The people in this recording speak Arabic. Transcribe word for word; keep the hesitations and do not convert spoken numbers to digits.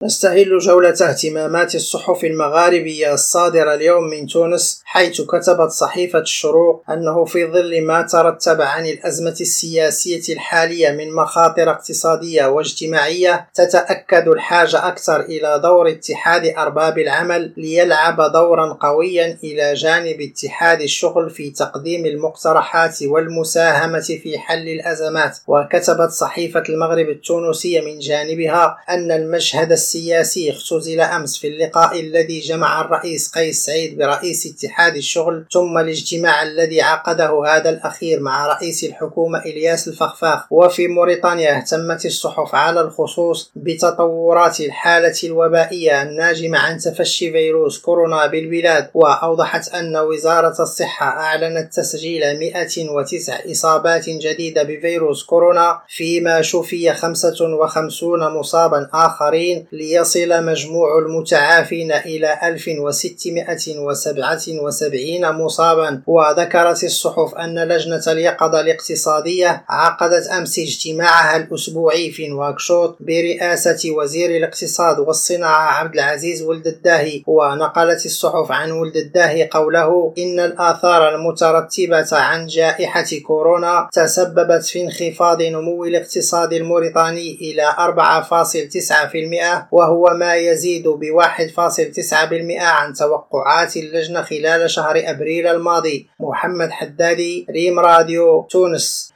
نستهل جولة اهتمامات الصحف المغاربية الصادرة اليوم من تونس، حيث كتبت صحيفة الشروق أنه في ظل ما ترتب عن الأزمة السياسية الحالية من مخاطر اقتصادية واجتماعية، تتأكد الحاجة أكثر إلى دور اتحاد أرباب العمل ليلعب دورا قويا إلى جانب اتحاد الشغل في تقديم المقترحات والمساهمة في حل الأزمات. وكتبت صحيفة المغرب التونسية من جانبها أن المشهد السياسي اختزل أمس في اللقاء الذي جمع الرئيس قيس سعيد برئيس اتحاد الشغل، ثم الاجتماع الذي عقده هذا الأخير مع رئيس الحكومة إلياس الفخفاخ. وفي موريتانيا اهتمت الصحف على الخصوص بتطورات الحالة الوبائية الناجمة عن تفشي فيروس كورونا بالبلاد، وأوضحت أن وزارة الصحة أعلنت تسجيل مئة وتسع إصابات جديدة بفيروس كورونا، فيما شفي خمسة وخمسين مصابا آخرين، ليصل مجموع المتعافين إلى ألف وستمئة وسبعة وسبعين مصابا. وذكرت الصحف أن لجنة اليقظة الاقتصادية عقدت أمس اجتماعها الأسبوعي في نواكشوط برئاسة وزير الاقتصاد والصناعة عبد العزيز ولد الداهي. ونقلت الصحف عن ولد الداهي قوله إن الآثار المترتبة عن جائحة كورونا تسببت في انخفاض نمو الاقتصاد الموريتاني إلى أربعة فاصلة تسعة بالمئة، وهو ما يزيد ب واحد فاصلة تسعة بالمئة عن توقعات اللجنة خلال شهر أبريل الماضي. محمد حدادي، ريم راديو، تونس.